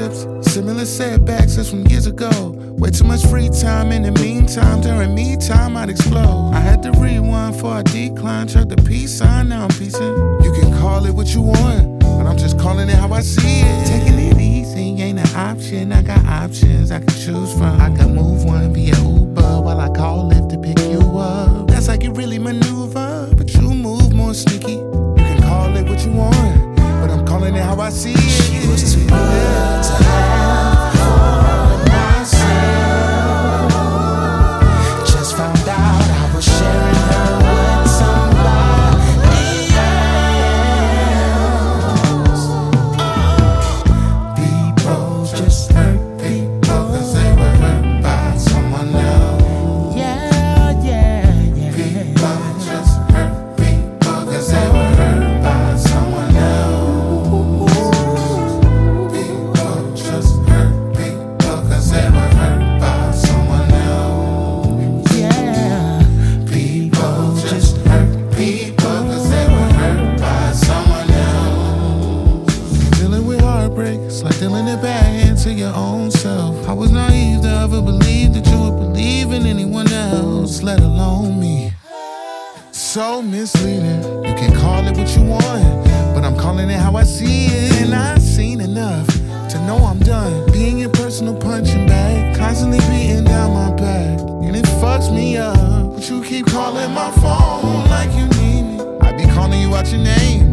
relationships, similar setbacks as from years ago. Way too much free time in the meantime. During me time, I'd explode. I had to rewind before I decline. Check the peace sign, now I'm piecing. You can call it what you want, but I'm just calling it how I see it. Taking it easy ain't an option. I got options I can choose from. I can move one via Uber while I call Lyft to pick you up. That's like you really maneuver, but you move more sneaky. You can call it what you want, but I'm calling it how I see it. She was too good to have for myself. Just found out I was sharing her with somebody else. People just hurt people cause they were hurt by someone else. Yeah, yeah, yeah. People just hurt people cause they were hurt by someone else. It's like dealing it back into your own self. I was naive to ever believe that you would believe in anyone else, let alone me. So misleading. You can call it what you want, but I'm calling it how I see it. And I've seen enough to know I'm done being your personal punching bag, constantly beating down my back. And it fucks me up, but you keep calling my phone like you need me. I be calling you out your name,